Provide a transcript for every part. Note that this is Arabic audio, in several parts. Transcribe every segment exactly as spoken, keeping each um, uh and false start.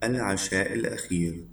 العشاء الأخير.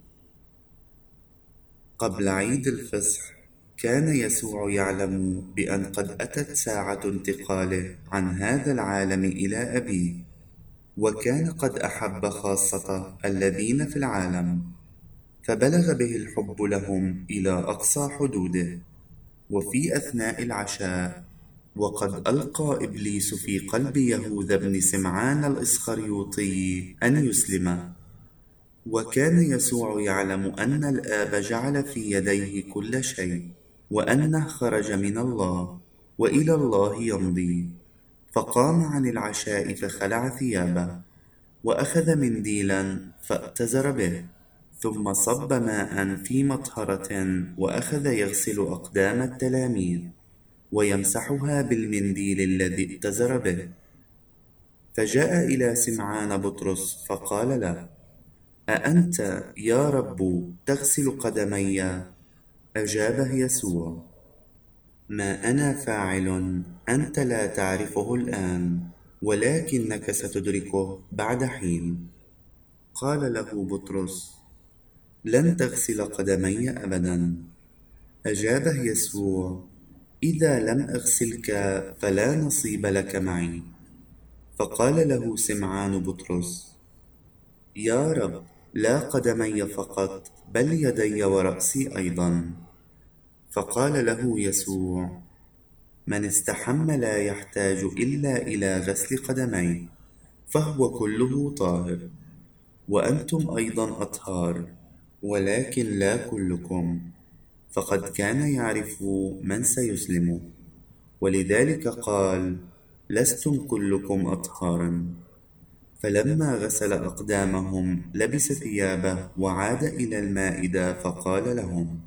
قبل عيد الفصح كان يسوع يعلم بأن قد أتت ساعة انتقاله عن هذا العالم إلى أبيه، وكان قد أحب خاصته الذين في العالم، فبلغ به الحب لهم إلى أقصى حدوده. وفي أثناء العشاء وقد ألقى إبليس في قلب يهوذا بن سمعان الإسخريوطي أن يسلم، وكان يسوع يعلم أن الآب جعل في يديه كل شيء، وأنه خرج من الله وإلى الله يمضي، فقام عن العشاء فخلع ثيابه وأخذ منديلا فاتزر به، ثم صب ماء في مطهرة وأخذ يغسل أقدام التلاميذ ويمسحها بالمنديل الذي اتزر به. فجاء إلى سمعان بطرس فقال له: أأنت يا رب تغسل قدمي؟ أجابه يسوع: ما أنا فاعل أنت لا تعرفه الآن، ولكنك ستدركه بعد حين. قال له بطرس: لن تغسل قدمي أبدا. أجابه يسوع: إذا لم أغسلك فلا نصيب لك معي. فقال له سمعان بطرس: يا رب، لا قدمي فقط بل يدي ورأسي أيضا. فقال له يسوع: من استحم لا يحتاج إلا إلى غسل قدميه، فهو كله طاهر، وأنتم أيضا أطهار، ولكن لا كلكم. فقد كان يعرف من سيسلمه، ولذلك قال: لستم كلكم أطهارا. فلما غسل أقدامهم لبس ثيابه وعاد إلى المائدة، فقال لهم: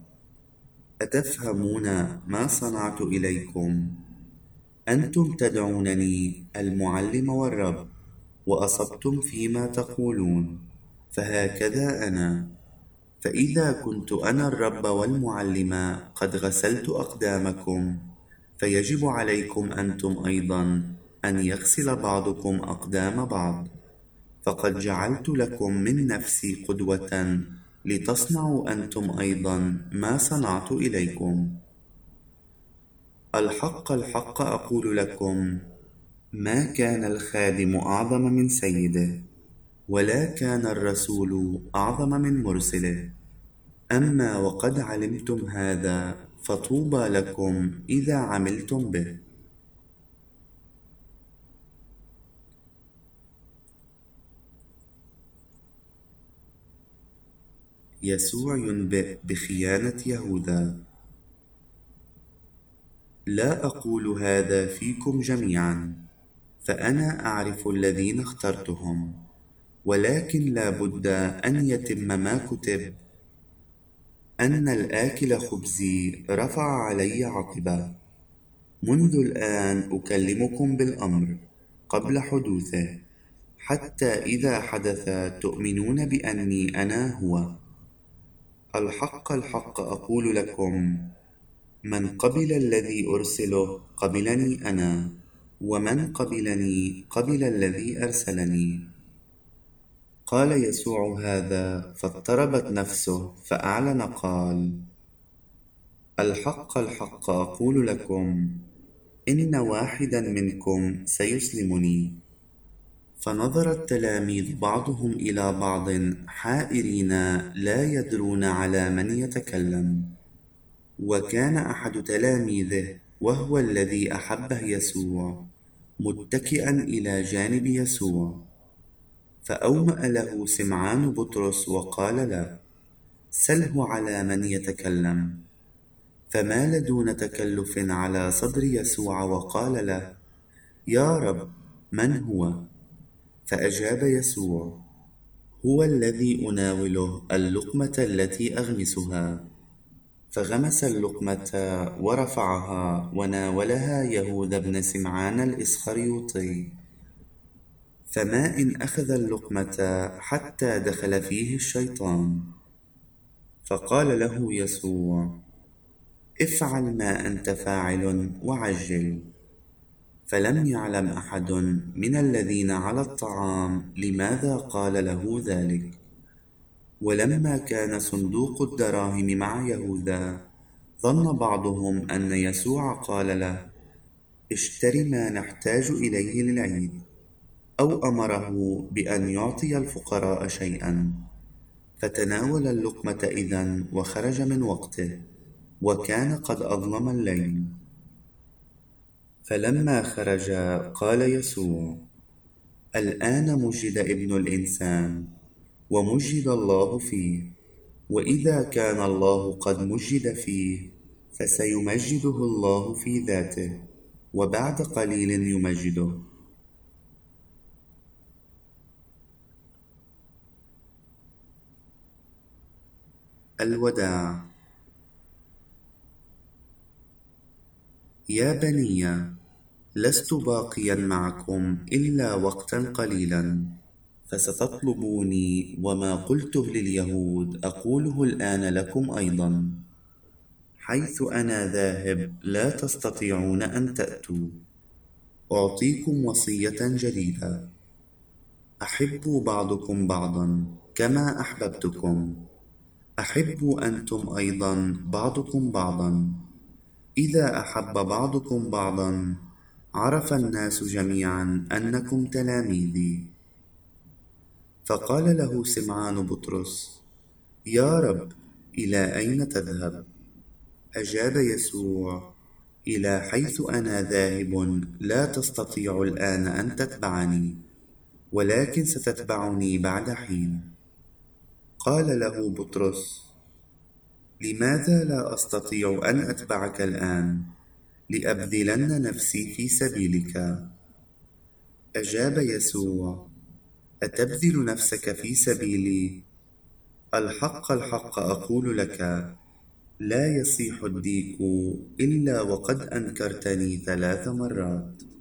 أتفهمون ما صنعت إليكم؟ أنتم تدعونني المعلم والرب، وأصبتم فيما تقولون، فهكذا أنا. فإذا كنت أنا الرب والمعلم قد غسلت أقدامكم، فيجب عليكم أنتم أيضا أن يغسل بعضكم أقدام بعض. فقد جعلت لكم من نفسي قدوة لتصنعوا أنتم أيضا ما صنعت إليكم. الحق الحق أقول لكم، ما كان الخادم أعظم من سيده، ولا كان الرسول أعظم من مرسله. أما وقد علمتم هذا، فطوبى لكم إذا عملتم به. يسوع ينبئ بخيانة يهوذا: لا أقول هذا فيكم جميعا، فأنا أعرف الذين اخترتهم، ولكن لا بد أن يتم ما كتب: أن الآكل خبزي رفع علي عقبة. منذ الآن أكلمكم بالأمر قبل حدوثه، حتى إذا حدث تؤمنون بأني أنا هو. الحق الحق أقول لكم، من قبل الذي أرسله قبلني أنا، ومن قبلني قبل الذي أرسلني. قال يسوع هذا فاضطربت نفسه، فأعلن قال: الحق الحق أقول لكم، إن واحدا منكم سيسلمني. فنظر التلاميذ بعضهم إلى بعض حائرين لا يدرون على من يتكلم. وكان أحد تلاميذه وهو الذي أحبه يسوع متكئا إلى جانب يسوع، فأومأ له سمعان بطرس وقال له: سله على من يتكلم. فمال دون تكلف على صدر يسوع وقال له: يا رب، من هو؟ فأجاب يسوع: هو الذي أناوله اللقمة التي أغمسها. فغمس اللقمة ورفعها وناولها يهوذا بن سمعان الإسخريوطي. فما إن أخذ اللقمة حتى دخل فيه الشيطان. فقال له يسوع: افعل ما أنت فاعل وعجل. فلم يعلم أحد من الذين على الطعام لماذا قال له ذلك. ولما كان صندوق الدراهم مع يهوذا ظن بعضهم أن يسوع قال له: اشتر ما نحتاج إليه للعيد، أو أمره بأن يعطي الفقراء شيئا. فتناول اللقمة إذن وخرج من وقته، وكان قد أظلم الليل. فلما خرج قال يسوع: الآن مجد ابن الإنسان، ومجد الله فيه، وإذا كان الله قد مجد فيه فسيمجده الله في ذاته، وبعد قليل يمجده. الوداع. يا بني، لست باقيا معكم إلا وقتا قليلا، فستطلبوني، وما قلته لليهود أقوله الآن لكم أيضا: حيث أنا ذاهب لا تستطيعون أن تأتوا. أعطيكم وصية جديدة: أحبوا بعضكم بعضا كما أحببتكم، أحبوا أنتم أيضا بعضكم بعضا. إذا أحب بعضكم بعضا عرف الناس جميعا أنكم تلاميذي. فقال له سمعان بطرس: يا رب، إلى أين تذهب؟ أجاب يسوع: إلى حيث أنا ذاهب لا تستطيع الآن أن تتبعني، ولكن ستتبعني بعد حين. قال له بطرس: لماذا لا أستطيع أن أتبعك الآن؟ لأبذلن نفسي في سبيلك. أجاب يسوع: أتبذل نفسك في سبيلي؟ الحق الحق أقول لك، لا يصيح الديك إلا وقد أنكرتني ثلاث مرات.